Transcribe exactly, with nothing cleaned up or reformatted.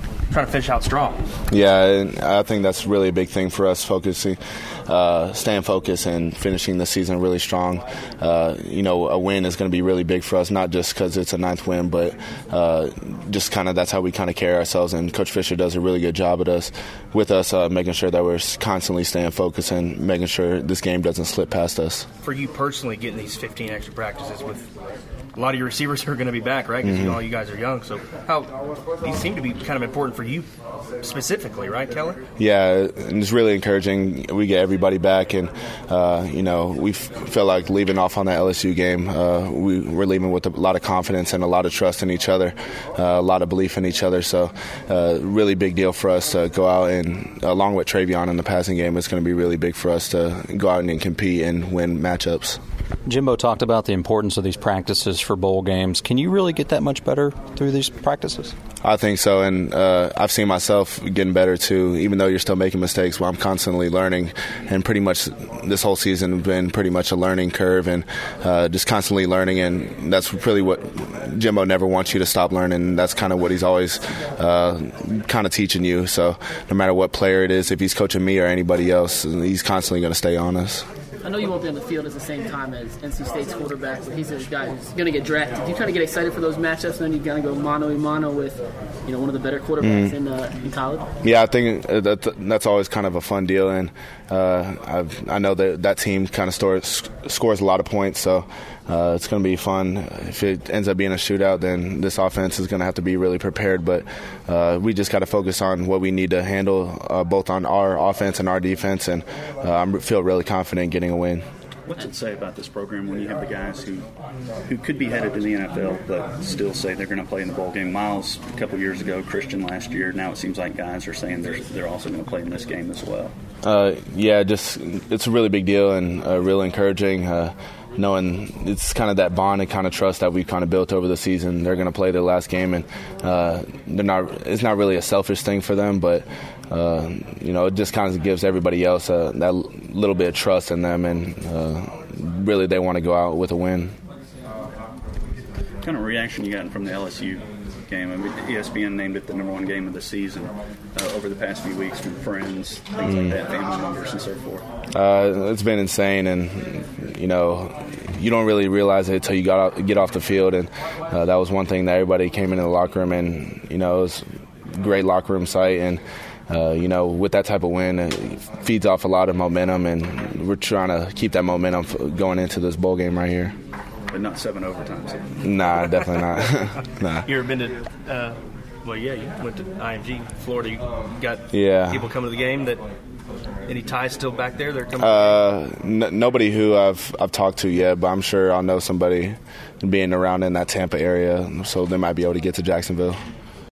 trying to finish out strong. Yeah, and I think that's really a big thing for us, focusing, uh, staying focused and finishing the season really strong. Uh, you know, a win is going to be really big for us, not just because it's a ninth win, but uh, just kind of that's how we kind of carry ourselves. And Coach Fisher does a really good job at us, with us, uh, making sure that we're constantly staying focused and making sure this game doesn't slip past us. For you personally, getting these fifteen extra practices with a lot of your receivers are going to be back, right? Because mm-hmm. you know, all you guys are young. So how these seem to be kind of important for you specifically, right, Keller? Yeah, and it's really encouraging. We get everybody back, and uh, you know, we f- feel like leaving off on that L S U game. Uh, we, we're leaving with a lot of confidence and a lot of trust in each other, uh, a lot of belief in each other. So, uh, really big deal for us to go out and, along with Travion in the passing game, it's going to be really big for us to go out and compete and win matchups. Jimbo talked about the importance of these practices for bowl games. Can you really get that much better through these practices? I think so, and uh, I've seen myself getting better too, even though you're still making mistakes. Well, I'm constantly learning, and pretty much this whole season has been pretty much a learning curve, and uh, just constantly learning, and that's really what Jimbo never wants you to stop learning. That's kind of what he's always uh, kind of teaching you. So no matter what player it is, if he's coaching me or anybody else, he's constantly going to stay on us. I know you won't be on the field at the same time as N C State's quarterback, but he's a guy who's going to get drafted. Do you kind of get excited for those matchups, and then you kind of go mano a mano with, you know, one of the better quarterbacks mm. in, uh, in college? Yeah, I think that that's always kind of a fun deal, and uh, I've, I know that that team kind of stores, scores a lot of points, so uh, it's going to be fun. If it ends up being a shootout, then this offense is going to have to be really prepared, but uh, we just got to focus on what we need to handle, uh, both on our offense and our defense, and uh, I feel really confident getting a win. What's it say about this program when you have the guys who who could be headed to the N F L but still say they're going to play in the bowl game? Miles a couple years ago, Christian last year. Now it seems like guys are saying they're they're also going to play in this game as well. Uh, yeah, just it's a really big deal and uh, really encouraging. Uh, knowing it's kind of that bond and kind of trust that we've kind of built over the season. They're going to play their last game, and uh, they're not. It's not really a selfish thing for them, but uh, you know, it just kind of gives everybody else uh, that little bit of trust in them, and uh, really they want to go out with a win. What kind of reaction you gotten from the L S U game? I mean, E S P N named it the number one game of the season uh, over the past few weeks from friends, things mm. like that, family members, and so forth. Uh, it's been insane, and you know, you don't really realize it until you got out, get off the field, and uh, that was one thing that everybody came into the locker room, and you know, it was a great locker room sight, and uh, you know, with that type of win, it feeds off a lot of momentum, and we're trying to keep that momentum going into this bowl game right here. But not seven overtimes. Nah, definitely not. Nah. You ever been to, uh, well, yeah, you went to I M G, Florida. You got yeah. people coming to the game. That any ties still back there? They're coming. Uh, n- nobody who I've I've talked to yet, but I'm sure I'll know somebody being around in that Tampa area, so they might be able to get to Jacksonville.